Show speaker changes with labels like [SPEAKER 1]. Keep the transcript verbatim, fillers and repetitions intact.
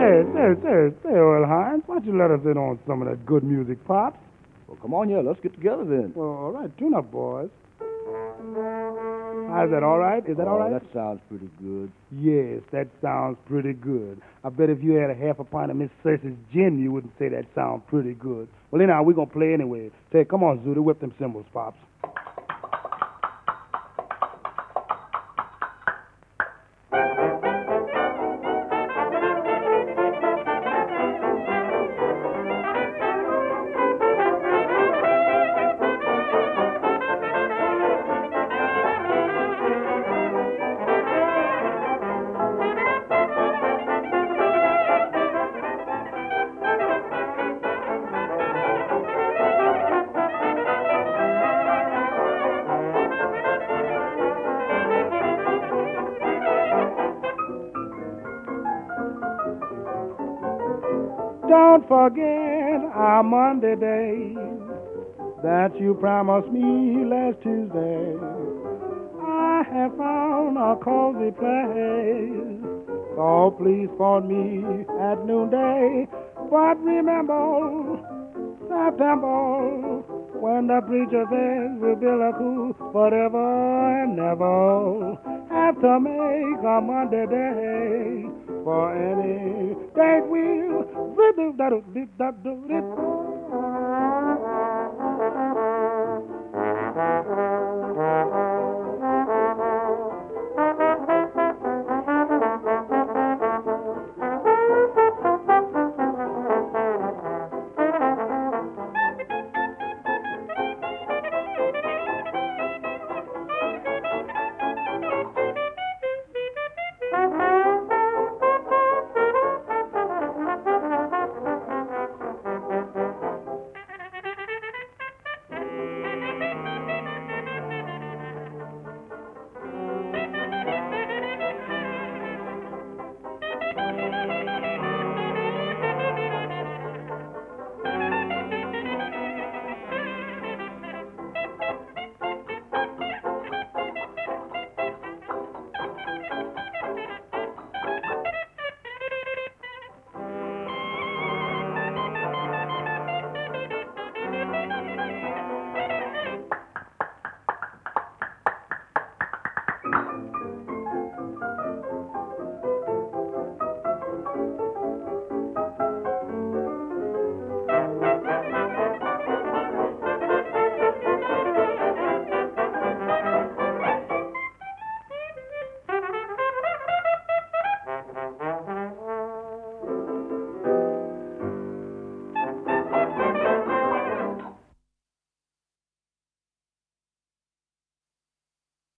[SPEAKER 1] Say, say, say, say, Earl Hines, why don't you let us in on some of that good music, Pops?
[SPEAKER 2] Well, come on, yeah, let's get together then.
[SPEAKER 1] Well, all right, tune up, boys. Is that all right? Is that all
[SPEAKER 2] Oh,
[SPEAKER 1] right?
[SPEAKER 2] that sounds pretty good.
[SPEAKER 1] Yes, that sounds pretty good. I bet if you had a half a pint of Miss Cersei's gin, you wouldn't say that sounds pretty good. Well, anyhow, we're going to play anyway. Say, come on, Zooty, whip them cymbals, Pops. Don't forget our Monday day that you promised me last Tuesday. I have found a cozy place, so please phone me at noonday. But remember, September, when the preacher says we'll build a cool forever and never have to make a Monday day for any date we'll